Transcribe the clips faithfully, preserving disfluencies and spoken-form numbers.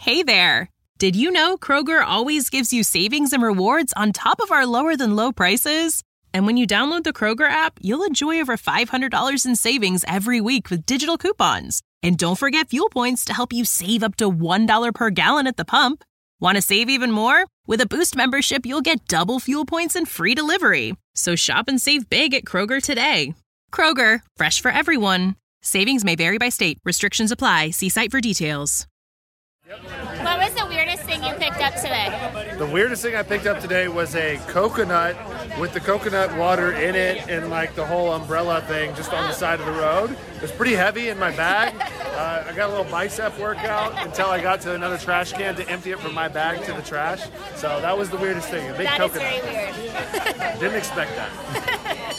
Hey there! Did you know Kroger always gives you savings and rewards on top of our lower-than-low prices? And when you download the Kroger app, you'll enjoy over five hundred dollars in savings every week with digital coupons. And don't forget fuel points to help you save up to one dollar per gallon at the pump. Want to save even more? With a Boost membership, you'll get double fuel points and free delivery. So shop and save big at Kroger today. Kroger, fresh for everyone. Savings may vary by state. Restrictions apply. See site for details. What was the weirdest thing you picked up today? The weirdest thing I picked up today was a coconut with the coconut water in it and like the whole umbrella thing just on the side of the road. It was pretty heavy in my bag. Uh, I got a little bicep workout until I got to another trash can to empty it from my bag to the trash. So that was the weirdest thing, a big that coconut. That is very weird. Didn't expect that.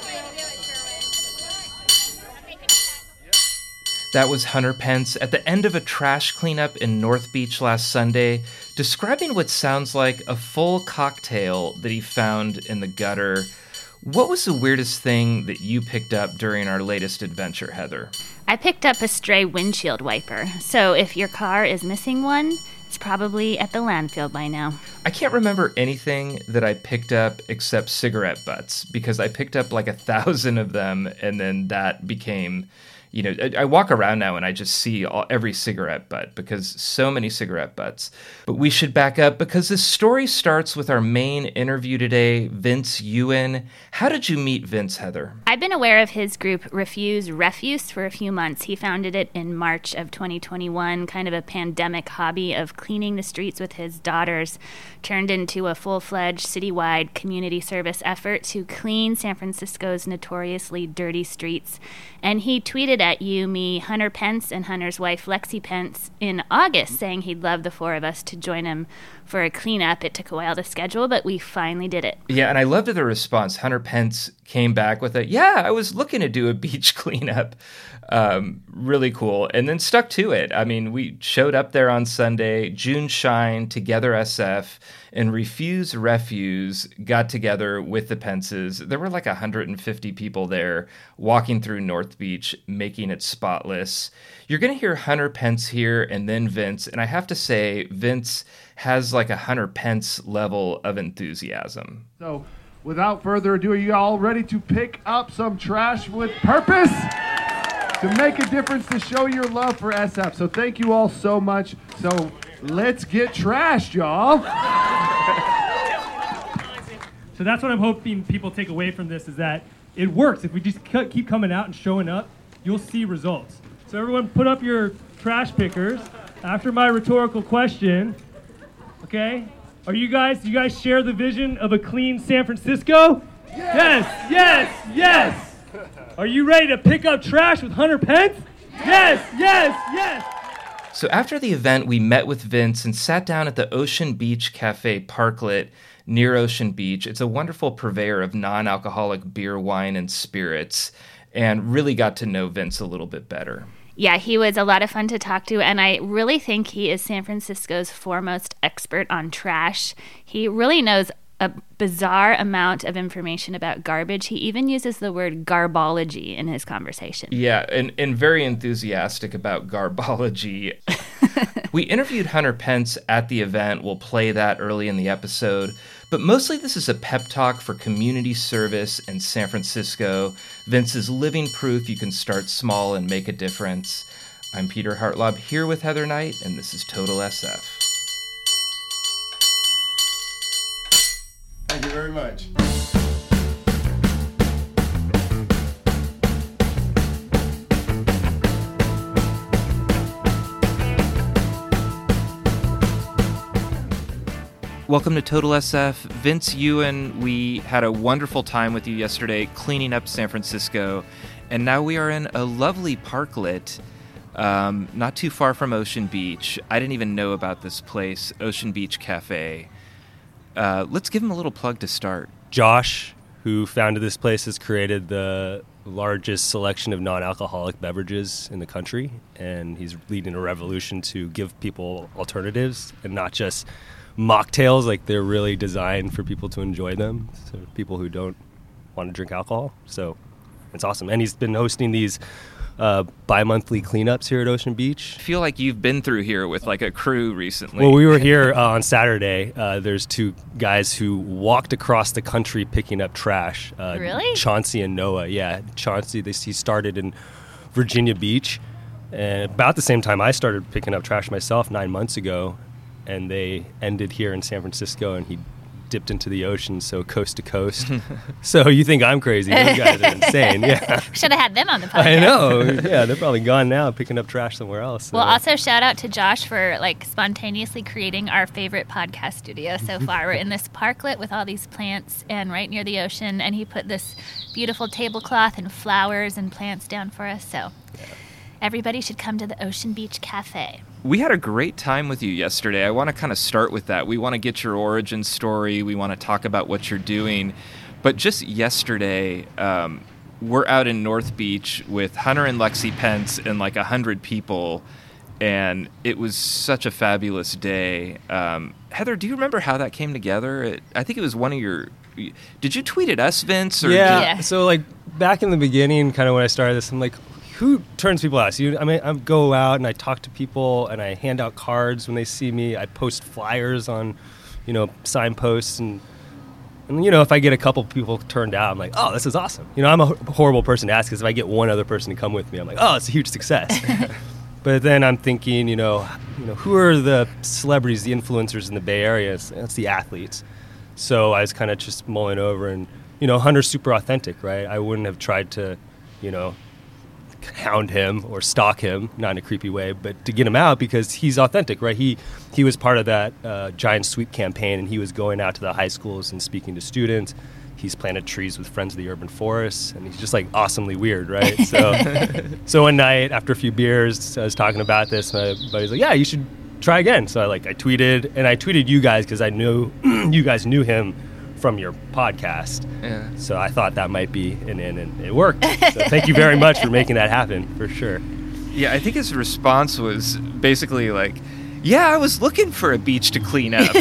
That was Hunter Pence at the end of a trash cleanup in North Beach last Sunday, describing what sounds like a full cocktail that he found in the gutter. What was the weirdest thing that you picked up during our latest adventure, Heather? I picked up a stray windshield wiper. So if your car is missing one, it's probably at the landfill by now. I can't remember anything that I picked up except cigarette butts, because I picked up like a thousand of them, and then that became... You know, I, I walk around now and I just see all, every cigarette butt because so many cigarette butts. But we should back up because this story starts with our main interview today, Vince Ewan. How did you meet Vince, Heather? I've been aware of his group Refuse Refuse for a few months. He founded it in March of twenty twenty-one, kind of a pandemic hobby of cleaning the streets with his daughters, turned into a full-fledged citywide community service effort to clean San Francisco's notoriously dirty streets. And he tweeted at you, me, Hunter Pence, and Hunter's wife, Lexi Pence, in August, saying he'd love the four of us to join him for a cleanup. It took a while to schedule, but we finally did it. Yeah, and I loved the response. Hunter Pence came back with a, yeah, I was looking to do a beach cleanup. Um, really cool. And then stuck to it. I mean, we showed up there on Sunday, June Shine, Together S F, and Refuse Refuse got together with the Pences. There were like one hundred fifty people there walking through North Beach, making it spotless. You're going to hear Hunter Pence here and then Vince. And I have to say, Vince has like a Hunter Pence level of enthusiasm. So without further ado, are you all ready to pick up some trash with purpose? To make a difference, to show your love for S F. So thank you all so much. So let's get trashed, y'all. So that's what I'm hoping people take away from this, is that it works. If we just keep coming out and showing up, you'll see results. So everyone put up your trash pickers. After my rhetorical question, okay, are you guys, you guys share the vision of a clean San Francisco? Yes, yes, yes. Are you ready to pick up trash with Hunter Pence? Yes, yes, yes. So after the event, we met with Vince and sat down at the Ocean Beach Cafe Parklet near Ocean Beach. It's a wonderful purveyor of non-alcoholic beer, wine, and spirits, and really got to know Vince a little bit better. Yeah, he was a lot of fun to talk to, and I really think he is San Francisco's foremost expert on trash. He really knows a bizarre amount of information about garbage. He even uses the word garbology in his conversation. Yeah, and, and very enthusiastic about garbology. We interviewed Hunter Pence at the event. We'll play that early in the episode. But mostly this is a pep talk for community service in San Francisco. Vince is living proof you can start small and make a difference. I'm Peter Hartlaub here with Heather Knight, and this is Total S F. Thank you very much. Welcome to Total S F. Vince Ewan, we had a wonderful time with you yesterday cleaning up San Francisco, and now we are in a lovely parklet um, not too far from Ocean Beach. I didn't even know about this place, Ocean Beach Cafe. Uh, let's give him a little plug to start. Josh, who founded this place, has created the largest selection of non-alcoholic beverages in the country, and he's leading a revolution to give people alternatives and not just mocktails. Like, they're really designed for people to enjoy them, so people who don't want to drink alcohol. So it's awesome. And he's been hosting these uh, bi-monthly cleanups here at Ocean Beach. I feel like you've been through here with like a crew recently. Well, we were here uh, on Saturday. Uh, there's two guys who walked across the country picking up trash. Uh, Really? Chauncey and Noah. Yeah, Chauncey, they, he started in Virginia Beach. And about the same time I started picking up trash myself nine months ago. And they ended here in San Francisco, and he dipped into the ocean, so coast to coast. So you think I'm crazy. Those guys are insane. Yeah. Should have had them on the podcast. I know. Yeah, they're probably gone now picking up trash somewhere else. So. Well, also shout out to Josh for like spontaneously creating our favorite podcast studio so far. We're in this parklet with all these plants and right near the ocean, and he put this beautiful tablecloth and flowers and plants down for us. So everybody should come to the Ocean Beach Cafe. We had a great time with you yesterday. I want to kind of start with that. We want to get your origin story. We want to talk about what you're doing. But just yesterday, um, we're out in North Beach with Hunter and Lexi Pence and like one hundred people, and it was such a fabulous day. Um, Heather, do you remember how that came together? It, I think it was one of your... Did you tweet at us, Vince? Or yeah. Yeah. So, like, back in the beginning, kind of when I started this, I'm like, who turns people out? So you, I mean, I go out and I talk to people and I hand out cards when they see me. I post flyers on, you know, signposts and, and you know, if I get a couple people turned out, I'm like, oh, this is awesome. You know, I'm a horrible person to ask because if I get one other person to come with me, I'm like, oh, it's a huge success. But then I'm thinking, you know, you know, who are the celebrities, the influencers in the Bay Area? It's, it's the athletes. So I was kind of just mulling over, and you know, Hunter's super authentic, right? I wouldn't have tried to, you know, hound him or stalk him, not in a creepy way, but to get him out because he's authentic, right? He he was part of that uh, Giant Sweep campaign, and he was going out to the high schools and speaking to students. He's planted trees with Friends of the Urban Forest, and he's just like awesomely weird, right? So, so one night after a few beers, I was talking about this. My buddy's like, "Yeah, you should try again." So I like I tweeted, and I tweeted you guys because I knew you guys knew him from your podcast. Yeah. So I thought that might be an in, and it worked. So thank you very much for making that happen, for sure. Yeah, I think his response was basically like, yeah, I was looking for a beach to clean up.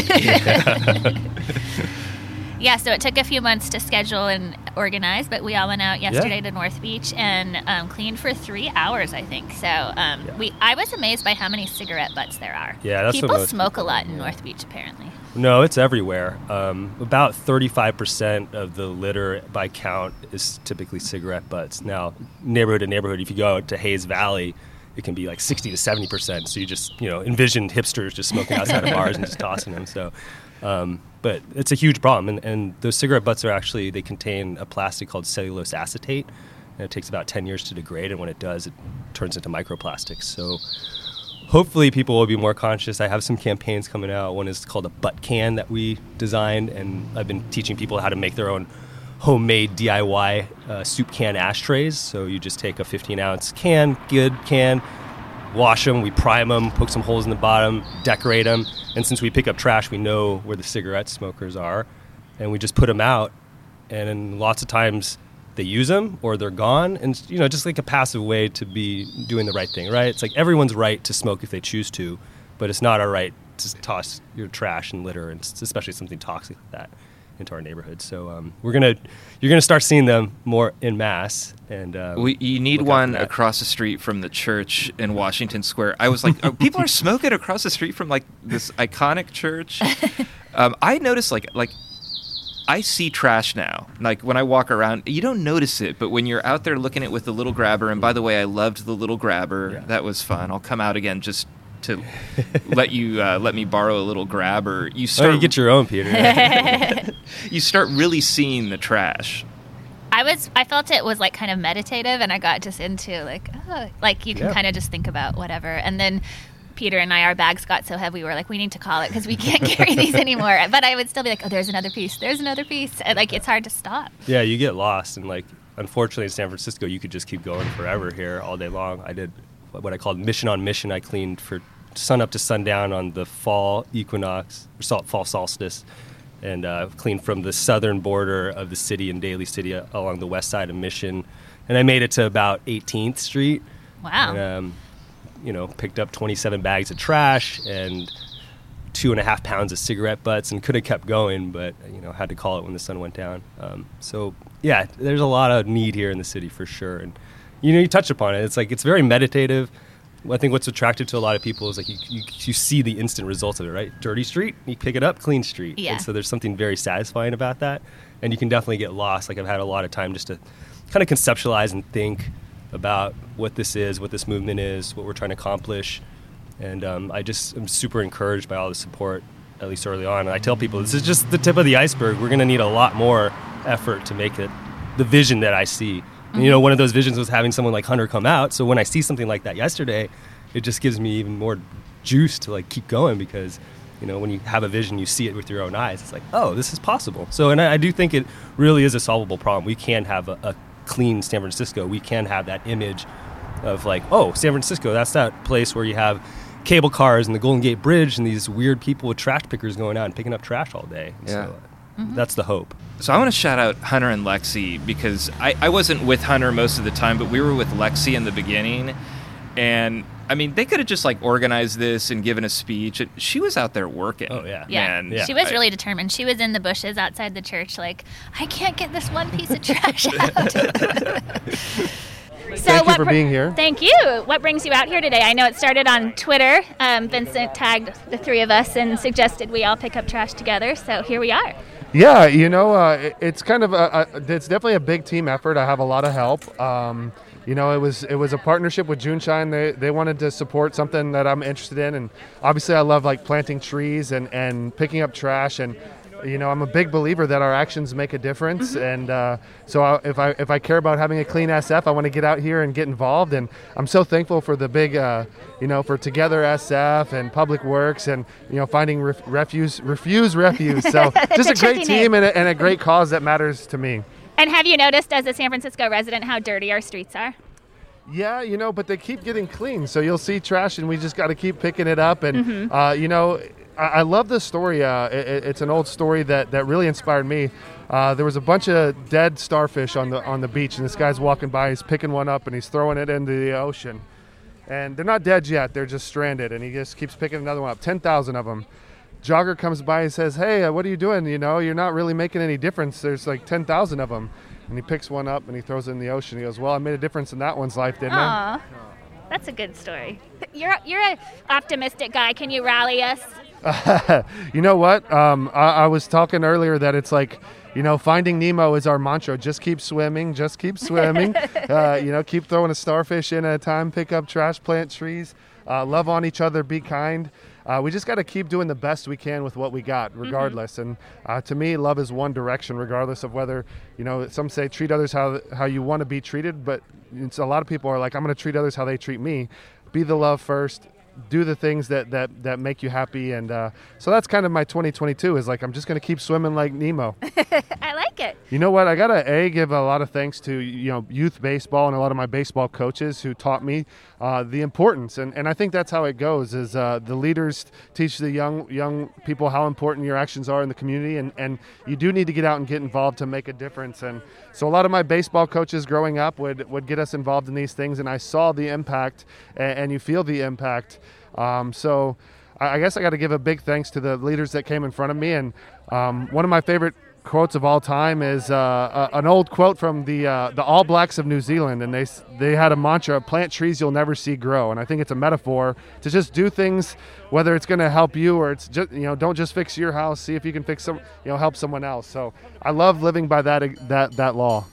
Yeah, so it took a few months to schedule and organize, but we all went out yesterday Yeah. to North Beach and um, cleaned for three hours, I think. So um, Yeah. we I was amazed by how many cigarette butts there are. Yeah, that's what People most smoke people- a lot in yeah. North Beach, apparently. No, it's everywhere. Um, about thirty-five percent of the litter by count is typically cigarette butts. Now, neighborhood to neighborhood, if you go out to Hayes Valley, it can be like sixty to seventy percent. So you just, you know, envision hipsters just smoking outside of bars and just tossing them. So, um, but it's a huge problem. And, and those cigarette butts are actually, they contain a plastic called cellulose acetate. And it takes about ten years to degrade. And when it does, it turns into microplastics. So hopefully people will be more conscious. I have some campaigns coming out. One is called a butt can that we designed, and I've been teaching people how to make their own homemade D I Y uh, soup can ashtrays. So you just take a fifteen ounce can, good can, wash them, we prime them, poke some holes in the bottom, decorate them, and since we pick up trash, we know where the cigarette smokers are, and we just put them out, and then lots of times they use them or they're gone, and you know, just like a passive way to be doing the right thing, right? It's like everyone's right to smoke if they choose to, but it's not our right to toss your trash and litter, and especially something toxic like that, into our neighborhood. So um, we're gonna, you're gonna start seeing them more en masse, and um, We, you need look out for one that. across the street from the church in Washington Square. I was like, oh, people are smoking across the street from like this iconic church. Um, I noticed like like. I see trash now. Like when I walk around, you don't notice it, but when you're out there looking at it with the little grabber, and by the way, I loved the little grabber. Yeah. That was fun. I'll come out again just to let you uh, let me borrow a little grabber. You Oh, start you get your own, Peter. you start really seeing the trash. I was I felt it was like kind of meditative, and I got just into like oh, like you can Yeah. kind of just think about whatever. And then Peter and I, our bags got so heavy, we were like, we need to call it because we can't carry these anymore. But I would still be like, oh, there's another piece, there's another piece. And, like it's hard to stop. Yeah, you get lost, and like unfortunately in San Francisco, you could just keep going forever here all day long. I did what I called mission on mission. I cleaned for sun up to sundown on the fall equinox, or sol- fall solstice, and uh, cleaned from the southern border of the city in Daly City uh, along the west side of Mission, and I made it to about eighteenth Street. Wow. And, um, you know, picked up twenty-seven bags of trash and two and a half pounds of cigarette butts, and could have kept going, but you know, had to call it when the sun went down. Um, so yeah, there's a lot of need here in the city for sure, and you know, you touch upon it. It's like, it's very meditative. I think what's attractive to a lot of people is like you, you, you see the instant results of it, right? Dirty street, you pick it up, clean street. Yeah. And so there's something very satisfying about that. And you can definitely get lost. Like I've had a lot of time just to kind of conceptualize and think about what this is, what this movement is, what we're trying to accomplish. And um, I just am super encouraged by all the support, at least early on. And I tell people, this is just the tip of the iceberg. We're going to need a lot more effort to make it the vision that I see. Mm-hmm. And, you know, one of those visions was having someone like Hunter come out. So when I see something like that yesterday, it just gives me even more juice to like keep going, because, you know, when you have a vision, you see it with your own eyes. It's like, oh, this is possible. So, and I, I do think it really is a solvable problem. We can have a, a clean San Francisco. We can have that image of like, oh, San Francisco, that's that place where you have cable cars and the Golden Gate Bridge and these weird people with trash pickers going out and picking up trash all day. Yeah. So mm-hmm. that's the hope. So I want to shout out Hunter and Lexi, because I, I wasn't with Hunter most of the time, but we were with Lexi in the beginning. And I mean, they could have just like organized this and given a speech. She was out there working. Oh, yeah. Yeah. Man, yeah. She was I, really determined. She was in the bushes outside the church like, I can't get this one piece of trash out. So Thank you for br- being here. Thank you. What brings you out here today? I know it started on Twitter. Um, Vincent tagged the three of us and suggested we all pick up trash together. So here we are. Yeah, you know, uh, it, it's kind of a, a, it's definitely a big team effort. I have a lot of help. Um, you know, it was it was a partnership with Juneshine. They they wanted to support something that I'm interested in, and obviously I love like planting trees and, and picking up trash. And you know, I'm a big believer that our actions make a difference. Mm-hmm. And uh, so I, if I if I care about having a clean S F, I want to get out here and get involved. And I'm so thankful for the big, uh, you know, for Together S F and Public Works, and you know, finding ref- refuse refuse refuse. So just a, a great team and a, and a great cause that matters to me. And have you noticed, as a San Francisco resident, how dirty our streets are? Yeah, you know, but they keep getting clean. So you'll see trash, and we just got to keep picking it up. And mm-hmm. uh, you know, I, I love this story. Uh, it, it's an old story that, that really inspired me. Uh, there was a bunch of dead starfish on the on the beach, and this guy's walking by. He's picking one up, and he's throwing it into the ocean. And they're not dead yet; they're just stranded. And he just keeps picking another one up. Ten thousand of them. Jogger comes by and says, "Hey, uh, what are you doing? You know, you're not really making any difference. There's like ten thousand of them." And he picks one up and he throws it in the ocean. He goes, "Well, I made a difference in that one's life, didn't I?" Aww, that's a good story. You're you're an optimistic guy. Can you rally us? You know what? Um, I, I was talking earlier that it's like, you know, Finding Nemo is our mantra. Just keep swimming. Just keep swimming. uh, you know, keep throwing a starfish in at a time. Pick up trash. Plant trees. Uh, love on each other. Be kind. Uh, we just got to keep doing the best we can with what we got, regardless. Mm-hmm. And uh, to me, love is one direction, regardless of whether, you know, some say treat others how how you want to be treated. But it's, a lot of people are like, I'm going to treat others how they treat me. Be the love first. Do the things that, that, that make you happy. And uh, so that's kind of my twenty twenty-two is like, I'm just going to keep swimming like Nemo. I like it. You know what? I got to A, give a lot of thanks to, you know, youth baseball and a lot of my baseball coaches who taught me uh, the importance. And, and I think that's how it goes is uh, the leaders teach the young young people how important your actions are in the community. And, and you do need to get out and get involved to make a difference. And so a lot of my baseball coaches growing up would, would get us involved in these things. And I saw the impact, and, and you feel the impact. Um, so I guess I got to give a big thanks to the leaders that came in front of me. And um, one of my favorite quotes of all time is uh, a, an old quote from the uh, the All Blacks of New Zealand. And they they had a mantra, plant trees you'll never see grow. And I think it's a metaphor to just do things, whether it's going to help you or it's just, you know, don't just fix your house. See if you can fix some, you know, help someone else. So I love living by that that that law.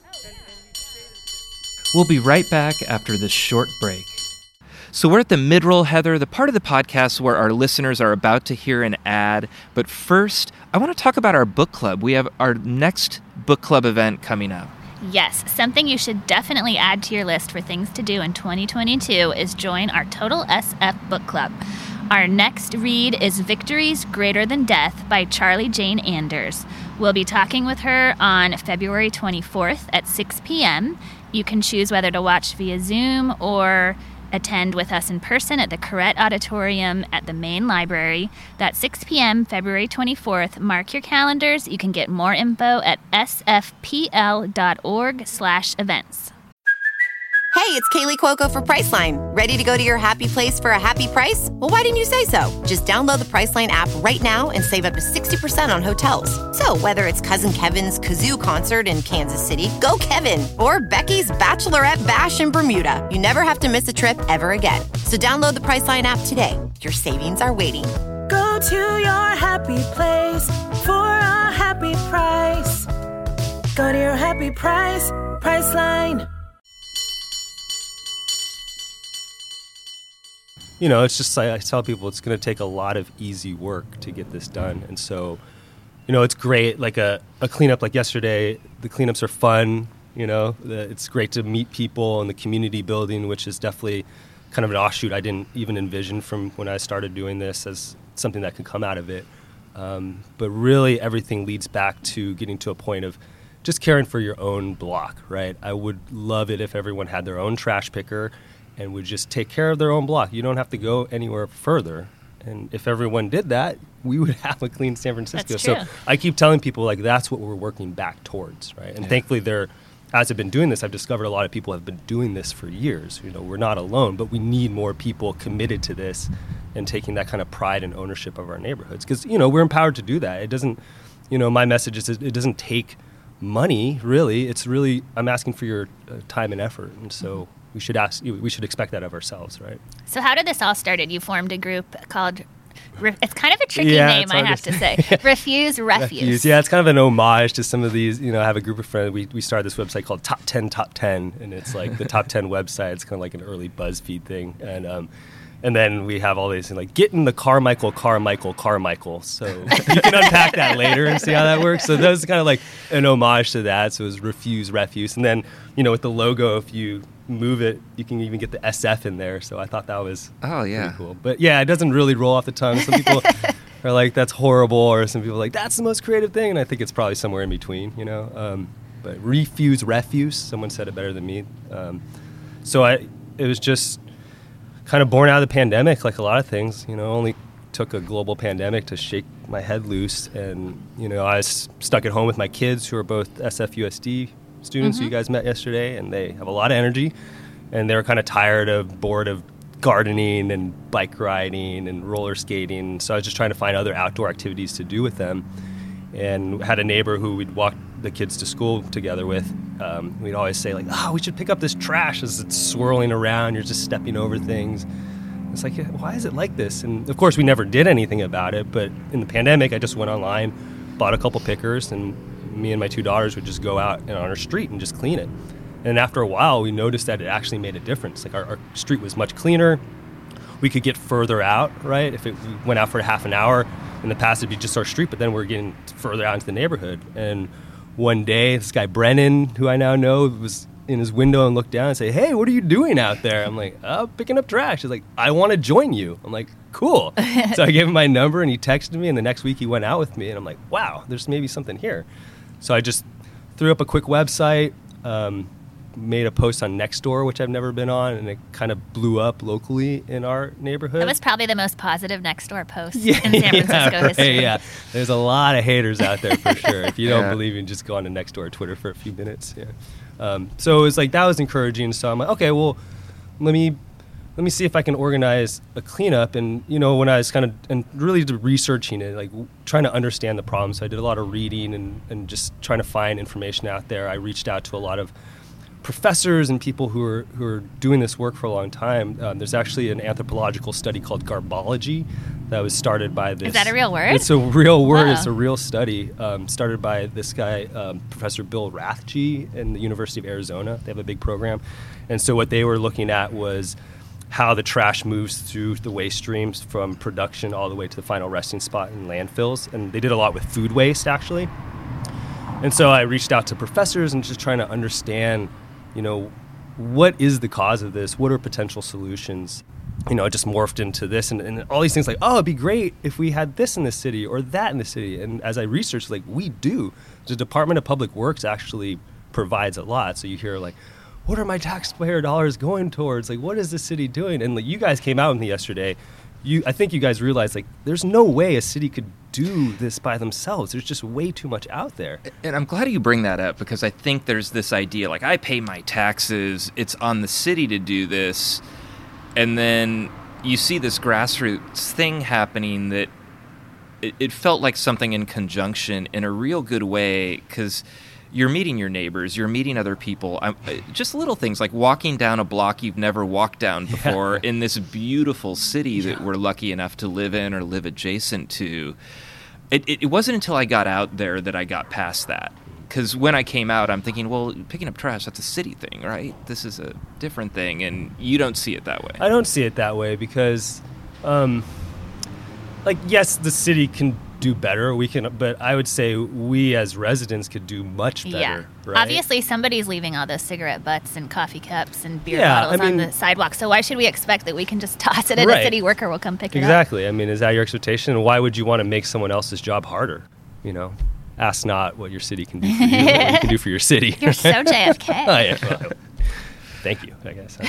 We'll be right back after this short break. So we're at the mid-roll, Heather, the part of the podcast where our listeners are about to hear an ad. But first, I want to talk about our book club. We have our next book club event coming up. Yes, something you should definitely add to your list for things to do in twenty twenty-two is join our Total S F Book Club. Our next read is Victories Greater Than Death by Charlie Jane Anders. We'll be talking with her on February twenty-fourth at six p.m. You can choose whether to watch via Zoom or attend with us in person at the Corrett Auditorium at the main library. That's six p.m. February twenty-fourth. Mark your calendars. You can get more info at s f p l dot org slash events. Hey, it's Kaylee Cuoco for Priceline. Ready to go to your happy place for a happy price? Well, why didn't you say so? Just download the Priceline app right now and save up to sixty percent on hotels. So whether it's Cousin Kevin's Kazoo Concert in Kansas City, go Kevin, or Becky's Bachelorette Bash in Bermuda, you never have to miss a trip ever again. So download the Priceline app today. Your savings are waiting. Go to your happy place for a happy price. Go to your happy price, Priceline. You know, it's just, I, I tell people it's going to take a lot of easy work to get this done. And so, you know, it's great, like a, a cleanup like yesterday, the cleanups are fun, you know, the, it's great to meet people and the community building, which is definitely kind of an offshoot I didn't even envision from when I started doing this as something that could come out of it. Um, but really everything leads back to getting to a point of just caring for your own block, right? I would love it if everyone had their own trash picker and would just take care of their own block. You don't have to go anywhere further. And if everyone did that, we would have a clean San Francisco. That's true. So I keep telling people, like, that's what we're working back towards, right? And yeah. thankfully, they're, as I've been doing this, I've discovered a lot of people have been doing this for years. You know, we're not alone, but we need more people committed to this and taking that kind of pride and ownership of our neighborhoods. Because, you know, we're empowered to do that. It doesn't, you know, my message is it doesn't take money, really. It's really, I'm asking for your uh, time and effort. And so... Mm-hmm. We should ask. We should expect that of ourselves, right? So, how did this all started? You formed a group called. It's kind of a tricky yeah, name, I have to, to say. Refuse, refuse. refuse. Yeah, it's kind of an homage to some of these. You know, I have a group of friends. We we started this website called Top Ten Top Ten, and it's like the top ten website. It's kind of like an early BuzzFeed thing, and um, and then we have all these like get in the Carmichael, Carmichael, Carmichael. So you can unpack that later and see how that works. So that was kind of like an homage to that. So it was refuse, refuse, and then you know with the logo, if you move it, you can even get the S F in there. So I thought that was oh yeah pretty cool. But yeah, it doesn't really roll off the tongue. Some people are like, that's horrible, or some people are like, that's the most creative thing. And I think it's probably somewhere in between, you know. Um, but refuse, refuse. Someone said it better than me. Um, so I, it was just kind of born out of the pandemic, like a lot of things. You know, only took a global pandemic to shake my head loose, and you know, I was stuck at home with my kids who are both S F U S D students mm-hmm. who you guys met yesterday, and they have a lot of energy, and they're kind of tired of, bored of gardening and bike riding and roller skating. So I was just trying to find other outdoor activities to do with them, and had a neighbor who we'd walk the kids to school together with. Um, we'd always say like, oh, we should pick up this trash as it's swirling around. You're just stepping over things. It's like, why is it like this? And of course, we never did anything about it. But in the pandemic, I just went online, bought a couple pickers, and me and my two daughters would just go out and on our street and just clean it. And after a while, we noticed that it actually made a difference. Like our, our street was much cleaner. We could get further out, right? If it we went out for half an hour, in the past it'd be just our street, but then we're getting further out into the neighborhood. And one day, this guy Brennan, who I now know, was in his window and looked down and say, hey, what are you doing out there? I'm like, oh, picking up trash. He's like, I want to join you. I'm like, cool. So I gave him my number and he texted me, and the next week he went out with me, and I'm like, wow, there's maybe something here. So I just threw up a quick website, um, made a post on Nextdoor, which I've never been on, and it kind of blew up locally in our neighborhood. That was probably the most positive Nextdoor post yeah, in San Francisco yeah, right, history. Yeah, there's a lot of haters out there for sure. If you don't yeah. believe me, just go on to Nextdoor or Twitter for a few minutes. Yeah. Um, so it was like, that was encouraging. So I'm like, okay, well, let me let me see if I can organize a cleanup. And, you know, when I was kind of, and really researching it, like w- trying to understand the problem. So I did a lot of reading and, and just trying to find information out there. I reached out to a lot of professors and people who are who are doing this work for a long time. Um, there's actually an anthropological study called garbology that was started by this. Is that a real word? It's a real word. Wow. It's a real study um, started by this guy, um, Professor Bill Rathje in the University of Arizona. They have a big program. And so what they were looking at was how the trash moves through the waste streams from production all the way to the final resting spot in landfills. And they did a lot with food waste, actually. And so I reached out to professors and just trying to understand, you know, what is the cause of this? What are potential solutions? You know, it just morphed into this and, and all these things like, oh, it'd be great if we had this in the city or that in the city. And as I researched, like, we do. The Department of Public Works actually provides a lot. So you hear like, what are my taxpayer dollars going towards? Like, what is the city doing? And like, you guys came out with me yesterday you, I think you guys realize, like, there's no way a city could do this by themselves. There's just way too much out there. And I'm glad you bring that up, because I think there's this idea, like, I pay my taxes, it's on the city to do this, and then you see this grassroots thing happening that it, it felt like something in conjunction in a real good way, because you're meeting your neighbors, you're meeting other people. I'm, just little things like walking down a block you've never walked down before yeah. in this beautiful city yeah. that we're lucky enough to live in or live adjacent to. It, it, it wasn't until I got out there that I got past that. Because when I came out, I'm thinking, well, picking up trash, that's a city thing, right? This is a different thing, and you don't see it that way. I don't see it that way because, um, like, yes, the city can do better. We can, but I would say we as residents could do much better. Yeah. Right? Obviously, somebody's leaving all those cigarette butts and coffee cups and beer yeah, bottles I mean, on the sidewalk. So why should we expect that we can just toss it and right. a city worker will come pick it exactly. up? Exactly. I mean, is that your expectation? And why would you want to make someone else's job harder? You know, ask not what your city can do for you, what you can do for your city. You're so J F K. Oh, yeah. Well, thank you, I guess.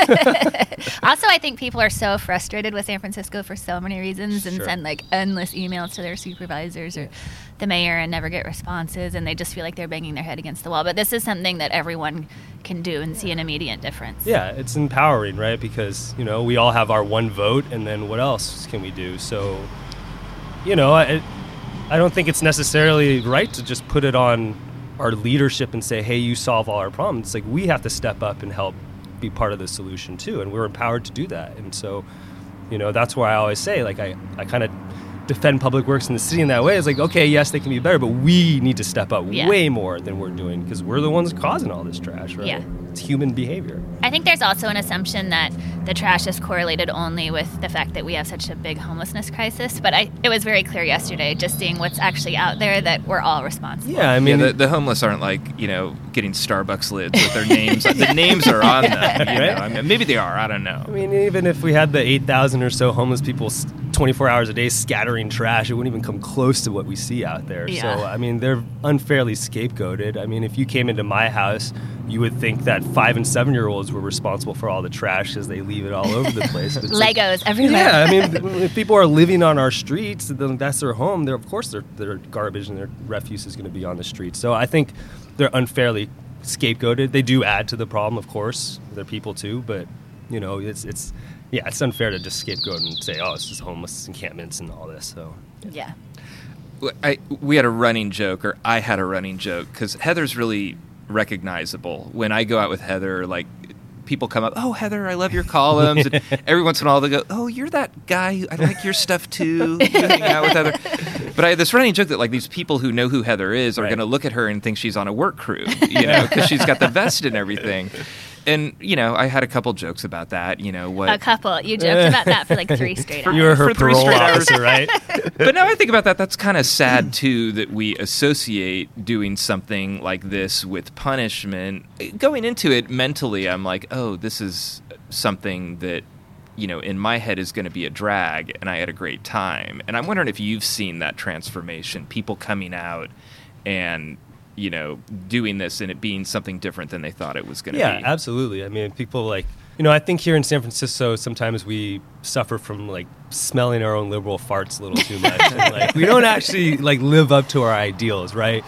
I Also, I think people are so frustrated with San Francisco for so many reasons and Sure. send like endless emails to their supervisors or the mayor and never get responses, and they just feel like they're banging their head against the wall. But this is something that everyone can do and see an immediate difference. Yeah, it's empowering, right? Because, you know, we all have our one vote, and then what else can we do? So, you know, I, I don't think it's necessarily right to just put it on our leadership and say, hey, you solve all our problems. It's like we have to step up and help be part of the solution too, and we're empowered to do that. And so, you know, that's why I always say, like, I, I kind of defend public works in the city in that way. It's like, okay, yes, they can be better, but we need to step up Yeah. way more than we're doing because we're the ones causing all this trash, right? Yeah. It's human behavior. I think there's also an assumption that the trash is correlated only with the fact that we have such a big homelessness crisis. But I, it was very clear yesterday, just seeing what's actually out there, that we're all responsible. Yeah, I mean, yeah, the, the homeless aren't like, you know, getting Starbucks lids with their names. The names are on them. You know? I mean, maybe they are. I don't know. I mean, even if we had the eight thousand or so homeless people twenty-four hours a day scattering trash, it wouldn't even come close to what we see out there. Yeah. So, I mean, they're unfairly scapegoated. I mean, if you came into my house, you would think that five and seven-year-olds were responsible for all the trash because they leave it all over the place. But it's Legos like, everywhere. Yeah, I mean, if people are living on our streets, then that's their home. They're, of course, their their garbage and their refuse is going to be on the streets. So I think they're unfairly scapegoated. They do add to the problem, of course. They're people too, but you know, it's it's yeah, it's unfair to just scapegoat and say, oh, it's just homeless encampments and all this. So Yeah. I, we had a running joke, or I had a running joke, because Heather's really recognizable. When I go out with Heather, like, people come up, oh, Heather, I love your columns. And every once in a while they go, oh, you're that guy. Who, I like your stuff too. You hang out with Heather. But I had this running joke that, like, these people who know who Heather is are Right. going to look at her and think she's on a work crew, you know, because she's got the vest and everything. And, you know, I had a couple jokes about that, you know. what. A couple. You joked about that for like three straight hours. you were her For three parole straight hours. officer, right? But now I think about that, that's kind of sad, too, that we associate doing something like this with punishment. Going into it mentally, I'm like, oh, this is something that, you know, in my head is going to be a drag, and I had a great time. And I'm wondering if you've seen that transformation, people coming out and, you know, doing this and it being something different than they thought it was going to Yeah, be. absolutely. I mean, people like, you know, I think here in San Francisco, sometimes we suffer from like smelling our own liberal farts a little too much. And, like, we don't actually like live up to our ideals, right?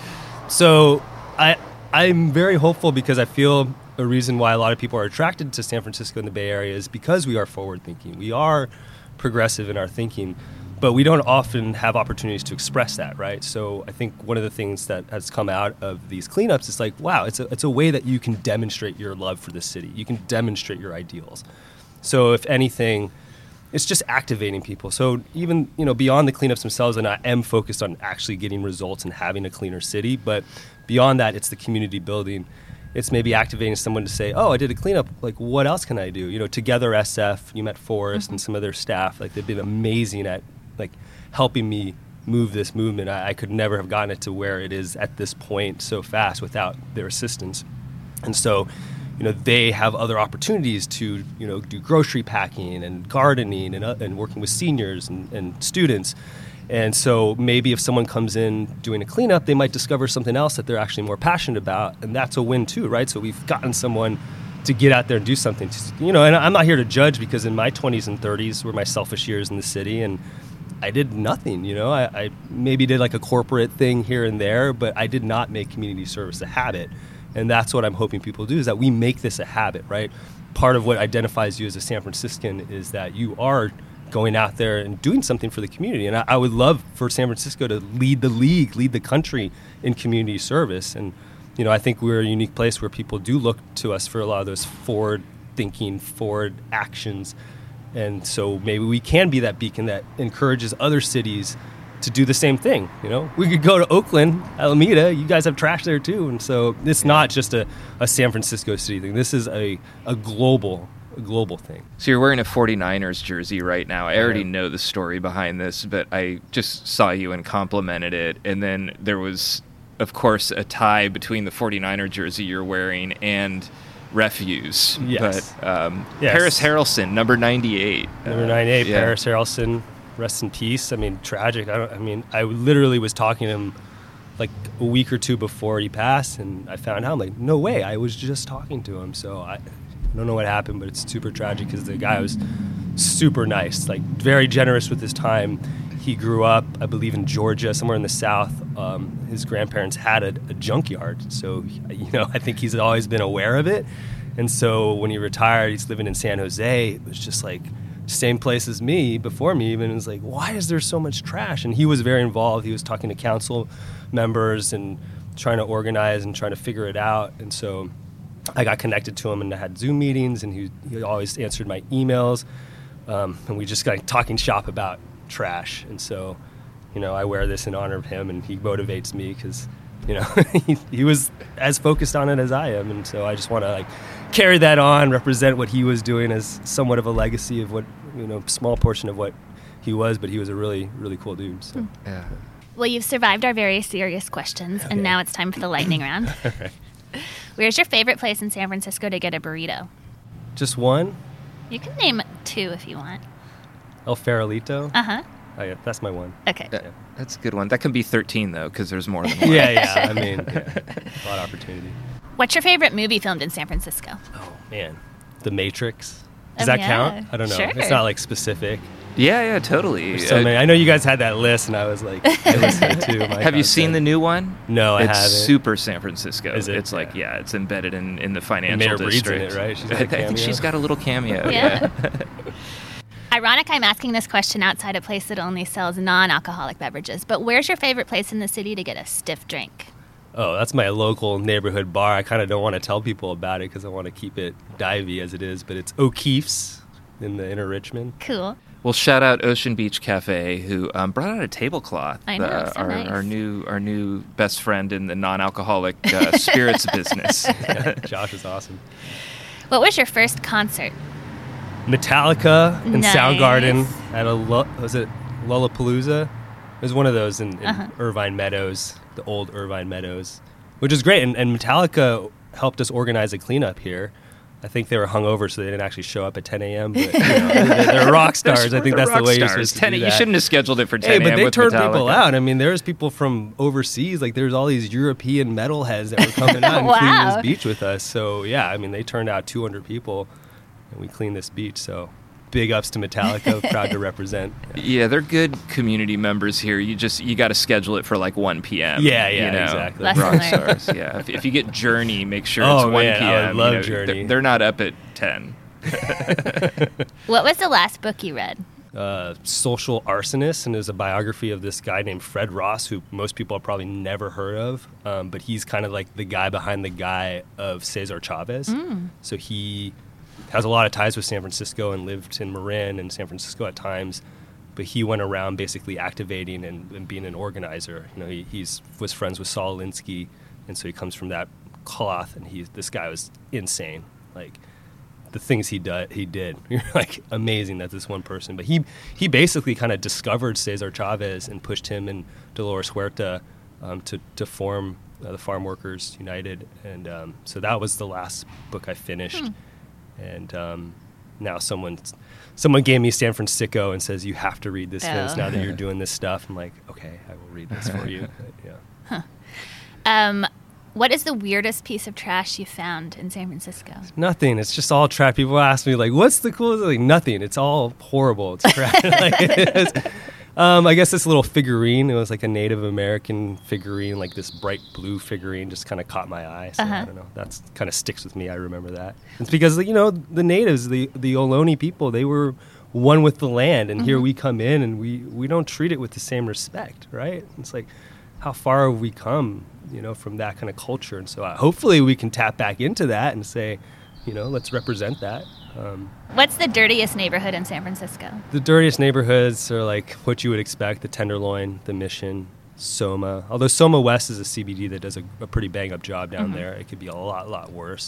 So I, I'm very hopeful because I feel a reason why a lot of people are attracted to San Francisco and the Bay Area is because we are forward thinking. We are progressive in our thinking. But we don't often have opportunities to express that, right? So I think one of the things that has come out of these cleanups is like, wow, it's a, it's a way that you can demonstrate your love for the city. You can demonstrate your ideals. So if anything, it's just activating people. So even, you know, beyond the cleanups themselves, and I am focused on actually getting results and having a cleaner city, but beyond that, it's the community building. It's maybe activating someone to say, oh, I did a cleanup. Like, what else can I do? You know, Together S F, you met Forrest mm-hmm. and some of their staff. Like, they've been amazing at like helping me move this movement. I, I could never have gotten it to where it is at this point so fast without their assistance. And so, you know, they have other opportunities to, you know, do grocery packing and gardening and, uh, and working with seniors and, and students. And so maybe if someone comes in doing a cleanup, they might discover something else that they're actually more passionate about. And that's a win too, right? So we've gotten someone to get out there and do something. You know, and I'm not here to judge, because in my twenties and thirties were my selfish years in the city, and I did nothing. You know, I, I maybe did like a corporate thing here and there, but I did not make community service a habit. And that's what I'm hoping people do, is that we make this a habit, right? Part of what identifies you as a San Franciscan is that you are going out there and doing something for the community. And I, I would love for San Francisco to lead the league, lead the country in community service. And, you know, I think we're a unique place where people do look to us for a lot of those forward thinking, forward actions. And so maybe we can be that beacon that encourages other cities to do the same thing. You know, we could go to Oakland, Alameda. You guys have trash there too, and so it's not just a, a San Francisco city thing. This is a a global a global thing. So you're wearing a forty-niners jersey right now. I already know the story behind this, but I just saw you and complimented it, and then there was, of course, a tie between the forty-niner jersey you're wearing and Refuse. Yes. But um, yes. Paris Harrelson, number ninety-eight. Number ninety-eight, uh, yeah. Paris Harrelson. Rest in peace. I mean, tragic. I don't. I mean, I literally was talking to him like a week or two before he passed, and I found out. I'm like, no way. I was just talking to him. So I, I don't know what happened, but it's super tragic because the guy was super nice, like very generous with his time. He grew up, I believe, in Georgia, somewhere in the South. Um, his grandparents had a, a junkyard, so you know, I think he's always been aware of it. And so when he retired, he's living in San Jose. It was just like, same place as me, before me even, was like, why is there so much trash? And he was very involved. He was talking to council members and trying to organize and trying to figure it out. And so I got connected to him, and I had Zoom meetings, and he, he always answered my emails. Um, and we just got talking shop about trash. And so, you know, I wear this in honor of him, and he motivates me because, you know, he, he was as focused on it as I am. And so I just want to, like, carry that on, represent what he was doing as somewhat of a legacy of what, you know, small portion of what he was, but he was a really, really cool dude. So. Yeah. Well, you've survived our very serious questions, and now it's time for the lightning round. All right. Where's your favorite place in San Francisco to get a burrito? Just one? You can name two if you want. El Farolito? Uh-huh. Oh, yeah, that's my one. Okay. That, that's a good one. That can be thirteen, though, because there's more than one. yeah, yeah. I mean, yeah, a lot of opportunity. What's your favorite movie filmed in San Francisco? Oh, man. The Matrix. Does Oh, that yeah. count? I don't know. Sure. It's not, like, specific. Yeah, yeah, totally. So Uh, many. I know you guys had that list, and I was like, I listened to my Have you content. seen the new one? No, I it's haven't. super San Francisco. Is it? It's like, yeah, it's embedded in, in the financial Mayor Breed's in district. it, right? She's got a I think cameo? she's got a little cameo. Yeah. yeah. Ironic I'm asking this question outside a place that only sells non-alcoholic beverages, but where's your favorite place in the city to get a stiff drink? Oh, that's my local neighborhood bar. I kind of don't want to tell people about it because I want to keep it divey as it is, but it's O'Keefe's in the Inner Richmond. Cool. Well, shout out Ocean Beach Cafe, who um, brought out a tablecloth. I know, uh, so our, nice. our new our new best friend in the non-alcoholic uh, spirits business. Josh is awesome. What was your first concert? Metallica in Nice. Soundgarden at a Lu- was it Lollapalooza? It was one of those in, in Uh-huh. Irvine Meadows, the old Irvine Meadows, which is great. And, and Metallica helped us organize a cleanup here. I think they were hungover, so they didn't actually show up at ten a.m. But you know, they're, they're rock stars. I think that's the way you're supposed to ten do You that. shouldn't have scheduled it for ten Hey, a.m. but they with turned Metallica. people out. I mean, there's people from overseas. Like, there's all these European metalheads that were coming out and Wow. cleaning this beach with us. So, yeah, I mean, they turned out two hundred people, and we cleaned this beach. So, big ups to Metallica. Proud to represent. Yeah, they're good community members here. You just you got to schedule it for like one p.m. Yeah, yeah, you know? exactly. Lesson Rock learned. stars. Yeah, if, if you get Journey, make sure Oh, it's one man, p.m. I would love you know, Journey. They're, they're not up at ten. What was the last book you read? Uh, Social Arsonist, and is a biography of this guy named Fred Ross, who most people have probably never heard of, um, but he's kind of like the guy behind the guy of Cesar Chavez. So he has a lot of ties with San Francisco and lived in Marin and San Francisco at times, but he went around basically activating and, and being an organizer. You know, he he's, was friends with Saul Alinsky, and so he comes from that cloth, and he this guy was insane. Like, the things he did, he did. You're like, amazing that this one person. But he he basically kind of discovered Cesar Chavez and pushed him and Dolores Huerta um, to to form uh, the Farm Workers United, and um, so that was the last book I finished. And um, now someone someone gave me San Francisco and says, you have to read this. Oh. Vince, now that you're doing this stuff. I'm like, okay, I will read this for you. But, yeah. Um, What is the weirdest piece of trash you found in San Francisco? Nothing. It's just all trash. People ask me, like, what's the coolest? Like, nothing. It's all horrible. It's trash. like, it's, um, I guess this little figurine, it was like a Native American figurine, like this bright blue figurine just kind of caught my eye. So Uh-huh. I don't know. That's kind of sticks with me. I remember that. It's because, you know, the natives, the, the Ohlone people, they were one with the land. And mm-hmm. here we come in and we, we don't treat it with the same respect, right? It's like, how far have we come, you know, from that kind of culture? And so uh, hopefully we can tap back into that and say, you know, let's represent that. Um, What's the dirtiest neighborhood in San Francisco? the dirtiest neighborhoods are like what you would expect, the Tenderloin, the Mission, Soma. Although Soma West is a C B D that does a, a pretty bang-up job down mm-hmm. there. It could be a lot, lot worse.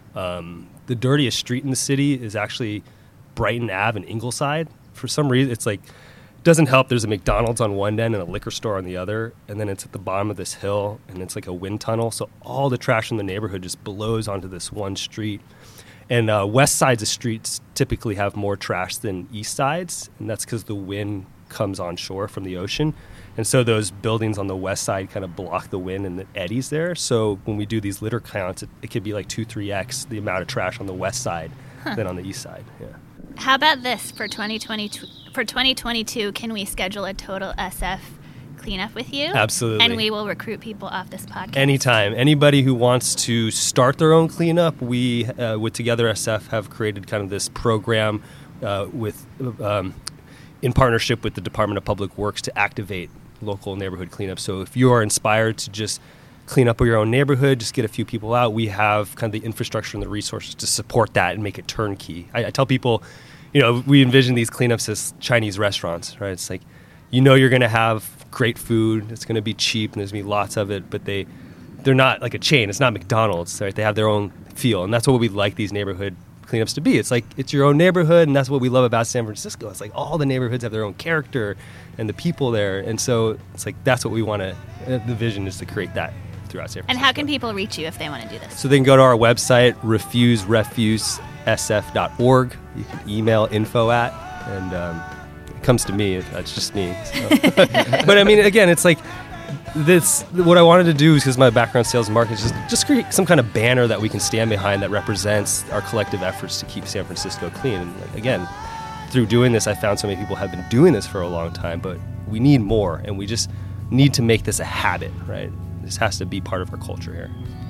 Um, the dirtiest street in the city is actually Brighton Ave and Ingleside. For some reason, it's like, doesn't help. There's a McDonald's on one end and a liquor store on the other, and then it's at the bottom of this hill, and it's like a wind tunnel. So all the trash in the neighborhood just blows onto this one street. And uh, west sides of streets typically have more trash than east sides, and that's because the wind comes on shore from the ocean. And so those buildings on the west side kind of block the wind and the eddies there. So when we do these litter counts, it, it could be like two, three X the amount of trash on the west side huh. than on the east side. Yeah. How about this for twenty twenty-two? For twenty twenty-two, can we schedule a total S F cleanup with you? Absolutely. And we will recruit people off this podcast. Anytime. Anybody who wants to start their own cleanup, we, uh, with Together S F, have created kind of this program uh, with, um, in partnership with the Department of Public Works to activate local neighborhood cleanup. So if you are inspired to just clean up your own neighborhood, just get a few people out, we have kind of the infrastructure and the resources to support that and make it turnkey. I, I tell people, you know, we envision these cleanups as Chinese restaurants, right? It's like, you know, you're going to have great food, it's going to be cheap, and there's going to be lots of it, but they, they're not like a chain. It's not McDonald's, right? They have their own feel, and that's what we like these neighborhood cleanups to be. It's like, it's your own neighborhood, and that's what we love about San Francisco. It's like all the neighborhoods have their own character and the people there, and so it's like, that's what we want to, the vision is to create that throughout San Francisco. And how can people reach you if they want to do this? So they can go to our website, refuse refuse s f dot org. You can email info at, and um, it comes to me. That's just me. So. But I mean, again, it's like this. What I wanted to do is, because my background sales and marketing, is just just create some kind of banner that we can stand behind that represents our collective efforts to keep San Francisco clean. And like, again, through doing this, I found so many people have been doing this for a long time, but we need more, and we just need to make this a habit, right? This has to be part of our culture here.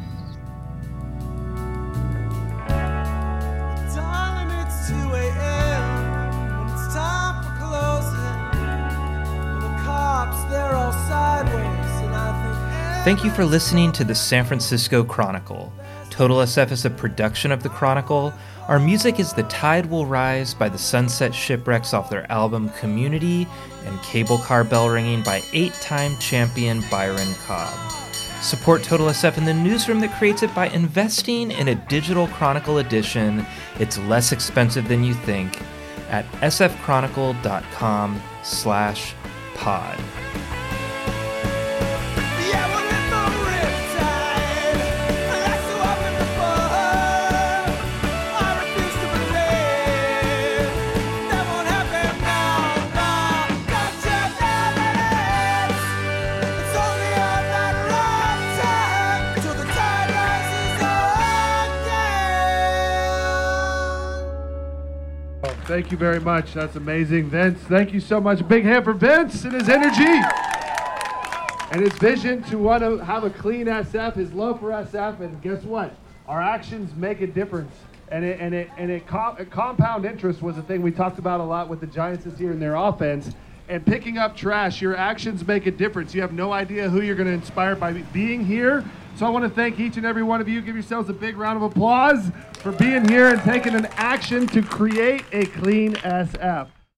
Thank you for listening to the San Francisco Chronicle. Total S F is a production of the Chronicle. Our music is The Tide Will Rise by the Sunset Shipwrecks off their album Community, and Cable Car Bell Ringing by eight-time champion Byron Cobb. Support Total S F in the newsroom that creates it by investing in a digital Chronicle edition. It's less expensive than you think at sfchronicle.com slash pod. Thank you very much. That's amazing. Vince, thank you so much. Big hand for Vince and his energy and his vision to want to have a clean S F, his love for S F, and guess what? Our actions make a difference. And it, and it, and it com- compound interest was a thing we talked about a lot with the Giants this year in their offense. And picking up trash, your actions make a difference. You have no idea who you're going to inspire by being here. So I want to thank each and every one of you. Give yourselves a big round of applause for being here and taking an action to create a clean S F.